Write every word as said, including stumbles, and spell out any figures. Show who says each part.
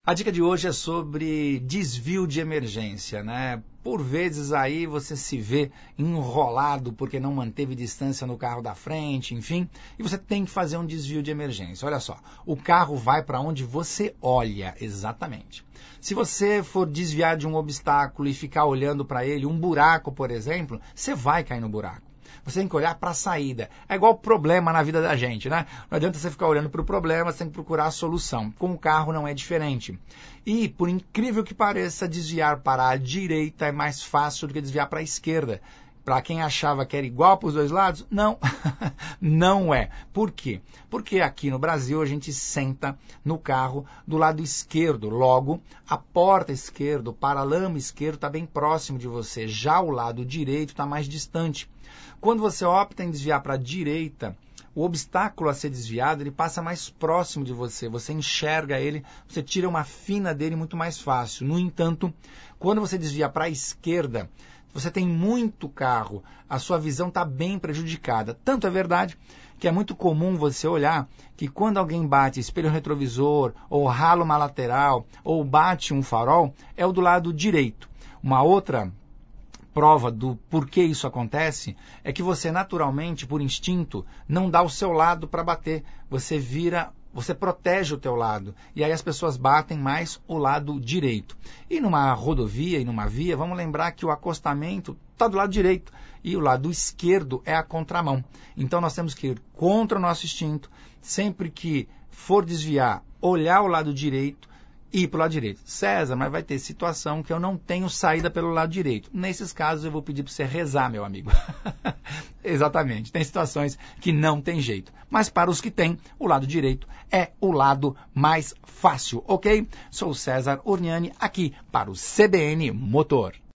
Speaker 1: A dica de hoje é sobre desvio de emergência, né? Por vezes aí você se vê enrolado porque não manteve distância no carro da frente, enfim, e você tem que fazer um desvio de emergência. Olha só, o carro vai para onde você olha, exatamente. Se você for desviar de um obstáculo e ficar olhando para ele, um buraco, por exemplo, você vai cair no buraco. Você tem que olhar para a saída. É igual problema na vida da gente, né? Não adianta você ficar olhando para o problema, você tem que procurar a solução. Com o carro não é diferente. E, por incrível que pareça, desviar para a direita é mais fácil do que desviar para a esquerda. Para quem achava que era igual para os dois lados, não, não é. Por quê? Porque aqui no Brasil a gente senta no carro do lado esquerdo, logo a porta esquerda, o paralama esquerdo está bem próximo de você, já o lado direito está mais distante. Quando você opta em desviar para a direita, o obstáculo a ser desviado, ele passa mais próximo de você, você enxerga ele, você tira uma fina dele muito mais fácil. No entanto, quando você desvia para a esquerda, você tem muito carro, a sua visão está bem prejudicada. Tanto é verdade que é muito comum você olhar que quando alguém bate espelho retrovisor, ou rala uma lateral, ou bate um farol, é o do lado direito. Uma outra prova do porquê isso acontece é que você naturalmente, por instinto, não dá o seu lado para bater. Você vira, você protege o teu lado. E aí as pessoas batem mais o lado direito. E numa rodovia e numa via, vamos lembrar que o acostamento está do lado direito e o lado esquerdo é a contramão. Então nós temos que ir contra o nosso instinto. Sempre que for desviar, olhar o lado direito, e para o lado direito. César, mas vai ter situação que eu não tenho saída pelo lado direito. Nesses casos eu vou pedir para você rezar, meu amigo. Exatamente, tem situações que não tem jeito. Mas para os que têm, o lado direito é o lado mais fácil, ok? Sou César Urniani, aqui para o C B N Motor.